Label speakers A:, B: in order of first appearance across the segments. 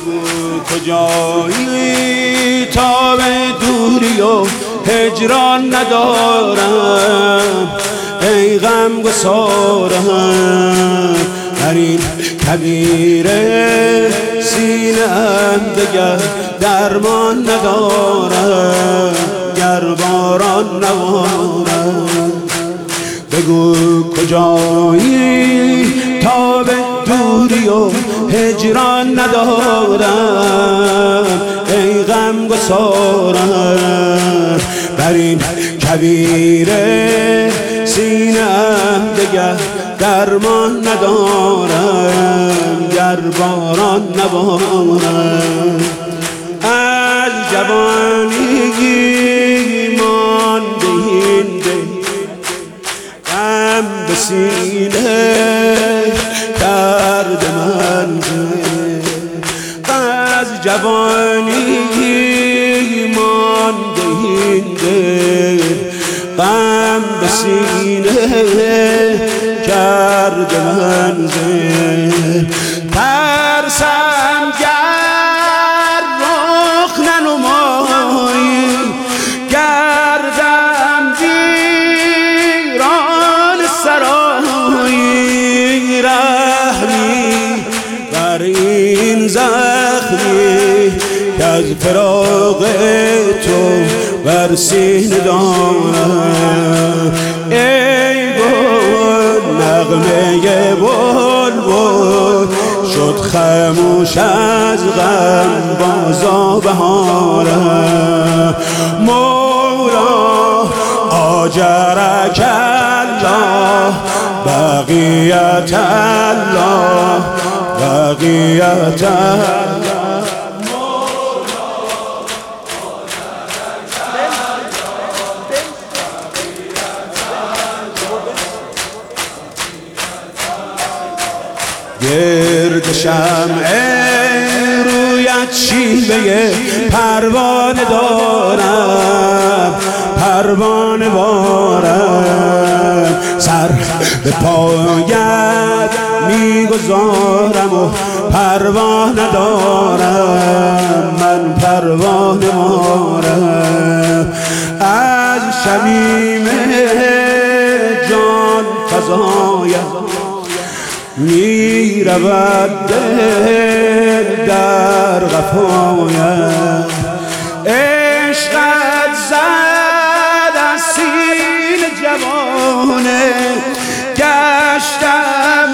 A: کجایی تا به دوری و هجران ندارم ای غم گسارم در این کویر سینه‌ام دگر درمان ندارم گر باران نبارم بگو کجایی تا به دوری و هجران ندارم ای غم گسارم بر این کویر سینه‌ام دگر درمان ندارم گر باران نبارم از جوانی مانده این دل غم به سینه کرده منزل از جوانی مانده این دل غم به سینه کرده منزل ترسم گر رخ ننمایی گردم ویران سرایی رحمی بر این زخمی که از فراق تو بر سینه دارم ای گل نغمه بلبل شد خاموش از غم بازا بهارم مولا آجرک الله بقیت الله بقیت الله گرد شمع رویت شیوه پروانه دارم پروانه بارم سر به پایت میگذارم و پروانه دارم من پروانه بارم از شمیم جان فزایم می رود دل در قفایم عشقت زد از سینه جوانه گشتم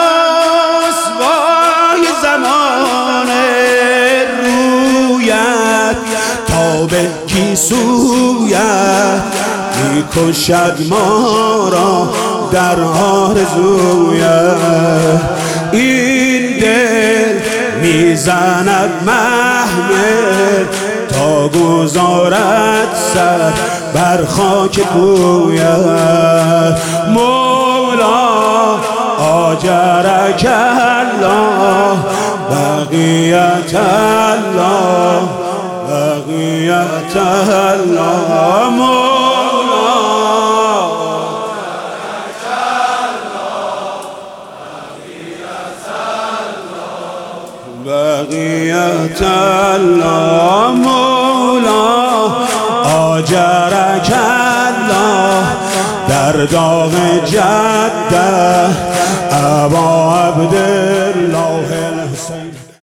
A: رسوای زمانه رویت تا به گیسویت می کشد ما را در آرزویت این دل میزند محمل تا گذارد سر بر خاک کویت مولا آجرک الله بقیت الله بقیت الله مولا بقیت الله مولا آجرک الله در داغ جده ابا عبدالله الحسین